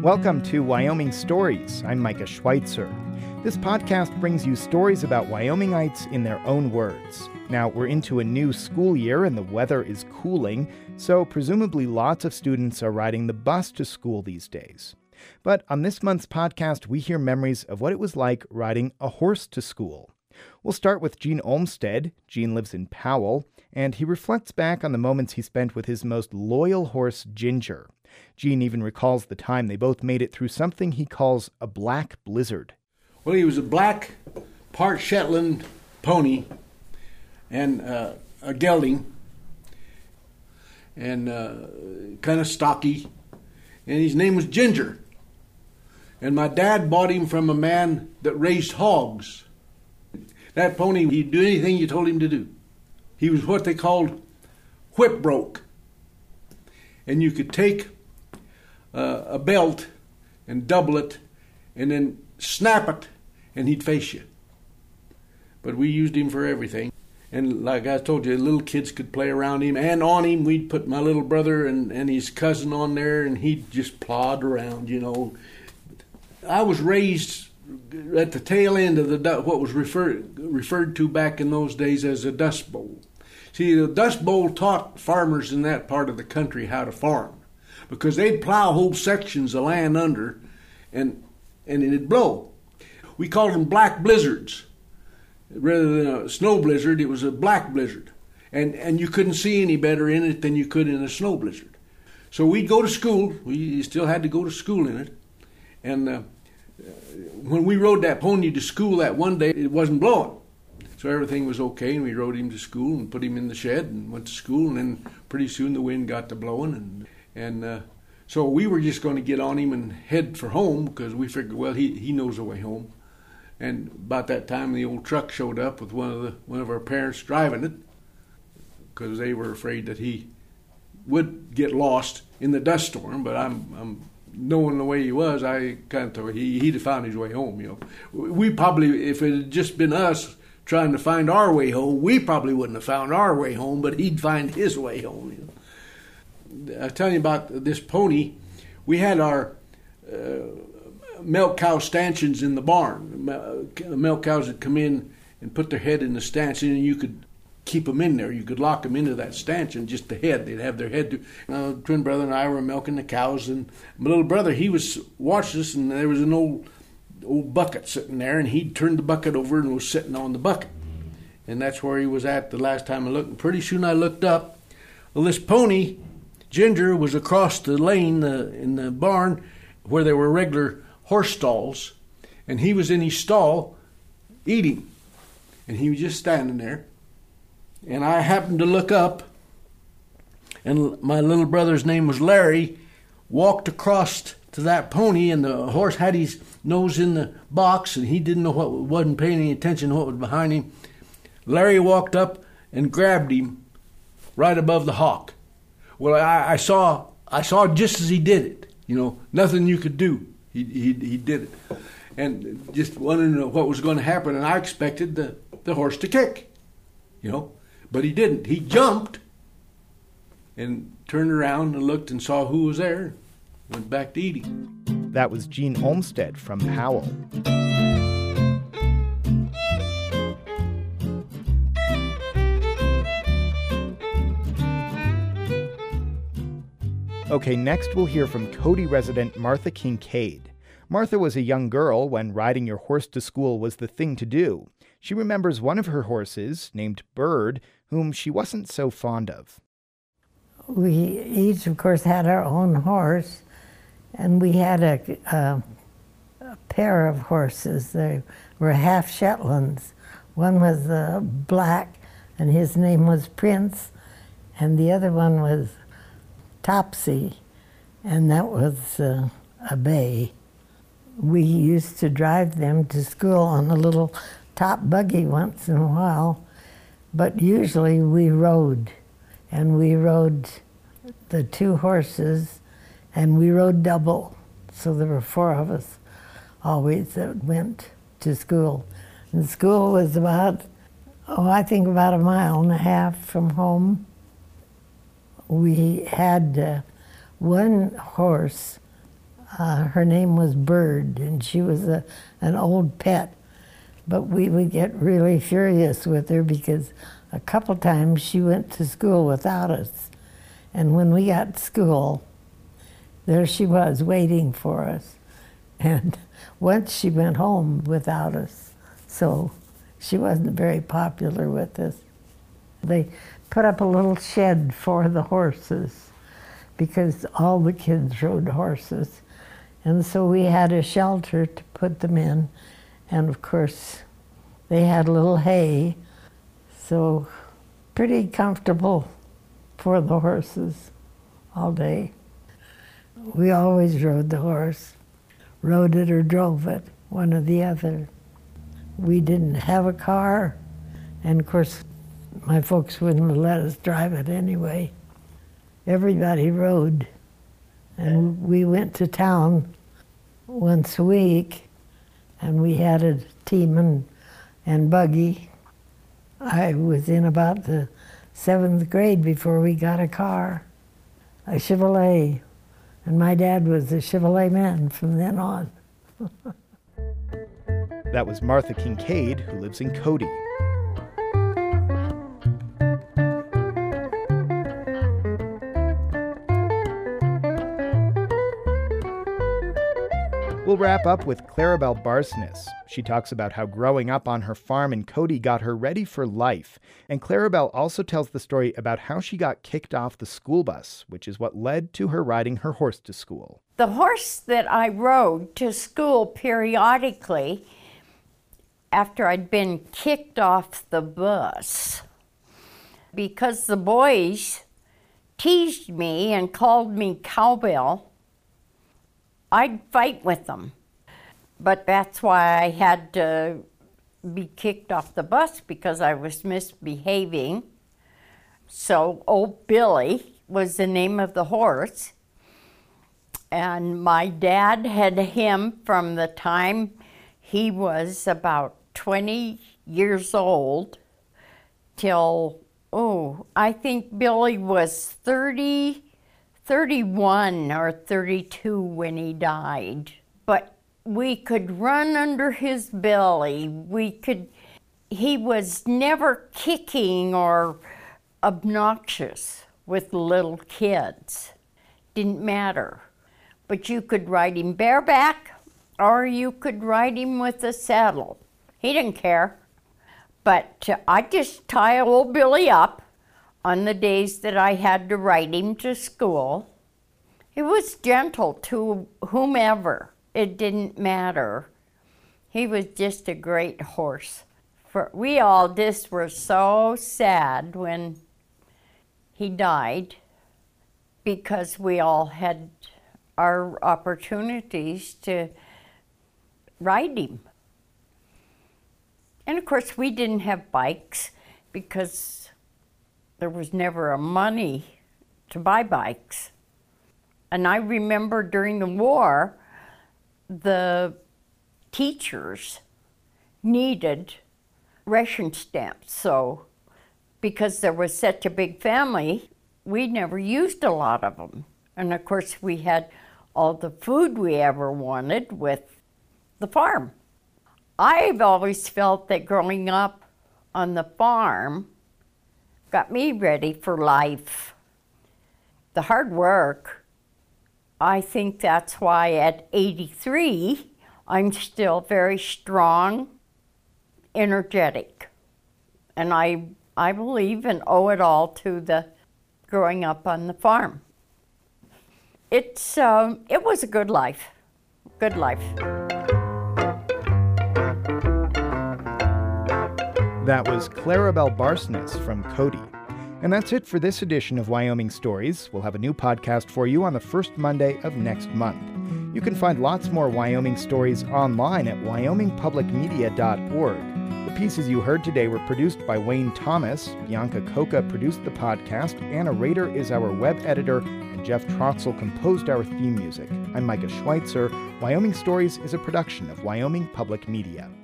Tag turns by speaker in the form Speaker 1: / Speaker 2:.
Speaker 1: Welcome to Wyoming Stories. I'm Micah Schweitzer. This podcast brings you stories about Wyomingites in their own words. Now, we're into a new school year and the weather is cooling, so presumably lots of students are riding the bus to school these days. But on this month's podcast, we hear memories of what it was like riding a horse to school. We'll start with Gene Olmsted. Gene lives in Powell, and he reflects back on the moments he spent with his most loyal horse, Ginger. Gene even recalls the time they both made it through something he calls a black blizzard.
Speaker 2: Well, he was a black, part Shetland pony and a gelding, and kind of stocky, and his name was Ginger. And my dad bought him from a man that raised hogs. That pony, he'd do anything you told him to do. He was what they called whip broke. And you could take a belt and double it and then snap it and he'd face you. But we used him for everything. And like I told you, little kids could play around him and on him. We'd put my little brother and his cousin on there and he'd just plod around, you know. I was raised at the tail end of what was referred to back in those days as a dust bowl. See, the dust bowl taught farmers in that part of the country how to farm because they'd plow whole sections of land under and it'd blow. We called them black blizzards. Rather than a snow blizzard, it was a black blizzard. And you couldn't see any better in it than you could in a snow blizzard. So we'd go to school. We still had to go to school in it. And when we rode that pony to school that one day, it wasn't blowing. So everything was okay, and we rode him to school and put him in the shed and went to school. And then pretty soon the wind got to blowing. And so we were just going to get on him and head for home because we figured, well, he knows the way home. And about that time, the old truck showed up with one of our parents driving it because they were afraid that he would get lost in the dust storm. But I'm knowing the way he was, I kind of thought he'd have found his way home. You know, we probably, if it had just been us trying to find our way home, we probably wouldn't have found our way home, but he'd find his way home. You know, I tell you about this pony. We had our milk cow stanchions in the barn. Milk cows would come in and put their head in the stanchion, and you could keep them in there. You could lock them into that stanchion, just the head. They'd have their head. Twin brother and I were milking the cows, and my little brother, he was watching us, and there was an old bucket sitting there, and he'd turned the bucket over and was sitting on the bucket. And that's where he was at the last time I looked. And pretty soon I looked up. Well, this pony, Ginger, was across the lane in the barn where there were regular horse stalls, and he was in his stall eating. And he was just standing there. And I happened to look up, and my little brother's name was Larry, walked across to that pony, and the horse had his nose in the box, and he didn't know wasn't paying any attention to what was behind him. Larry walked up and grabbed him right above the hock. Well, I saw just as he did it. You know, nothing you could do. He did it, and just wanted to know what was going to happen. And I expected the horse to kick, you know. But he didn't. He jumped and turned around and looked and saw who was there, went back to eating.
Speaker 1: That was Gene Olmsted from Powell. Okay, next we'll hear from Cody resident Martha Kincaid. Martha was a young girl when riding your horse to school was the thing to do. She remembers one of her horses, named Bird, whom she wasn't so fond of.
Speaker 3: We each, of course, had our own horse, and we had a pair of horses. They were half Shetlands. One was black, and his name was Prince, and the other one was Topsy, and that was a bay. We used to drive them to school on a little top buggy once in a while, but usually we rode, and we rode the two horses, and we rode double, so there were four of us always that went to school. And school was about, I think about 1.5 miles from home. We had one horse Her name was Bird, and she was an old pet. But we would get really furious with her because a couple times she went to school without us. And when we got to school, there she was waiting for us. And once she went home without us, so she wasn't very popular with us. They put up a little shed for the horses because all the kids rode horses. And so we had a shelter to put them in. And of course, they had a little hay, so pretty comfortable for the horses all day. We always rode the horse, rode it or drove it, one or the other. We didn't have a car, and of course, my folks wouldn't let us drive it anyway. Everybody rode, and we went to town once a week, and we had a team and buggy. I was in about the 7th grade before we got a car, a Chevrolet, and my dad was a Chevrolet man from then on.
Speaker 1: That was Martha Kincaid, who lives in Cody. We'll wrap up with Clarabelle Barsness. She talks about how growing up on her farm in Cody got her ready for life. And Clarabelle also tells the story about how she got kicked off the school bus, which is what led to her riding her horse to school.
Speaker 4: The horse that I rode to school periodically after I'd been kicked off the bus because the boys teased me and called me Cowbell, I'd fight with them. But that's why I had to be kicked off the bus, because I was misbehaving. So Old Billy was the name of the horse. And my dad had him from the time he was about 20 years old till, I think Billy was 31 or 32 when he died. But we could run under his belly. He was never kicking or obnoxious with little kids. Didn't matter. But you could ride him bareback or you could ride him with a saddle. He didn't care. But I'd just tie old Billy up on the days that I had to ride him to school. He was gentle to whomever. It didn't matter. He was just a great horse. We all just were so sad when he died, because we all had our opportunities to ride him. And of course, we didn't have bikes because there was never money to buy bikes. And I remember during the war, the teachers needed ration stamps. So because there was such a big family, we never used a lot of them. And of course, we had all the food we ever wanted with the farm. I've always felt that growing up on the farm got me ready for life. The hard work, I think that's why at 83, I'm still very strong, energetic. And I believe and owe it all to the growing up on the farm. It was a good life, good life.
Speaker 1: That was Clarabelle Barsness from Cody. And that's it for this edition of Wyoming Stories. We'll have a new podcast for you on the first Monday of next month. You can find lots more Wyoming stories online at wyomingpublicmedia.org. The pieces you heard today were produced by Wayne Thomas. Bianca Coca produced the podcast. Anna Rader is our web editor. And Jeff Trotzel composed our theme music. I'm Micah Schweitzer. Wyoming Stories is a production of Wyoming Public Media.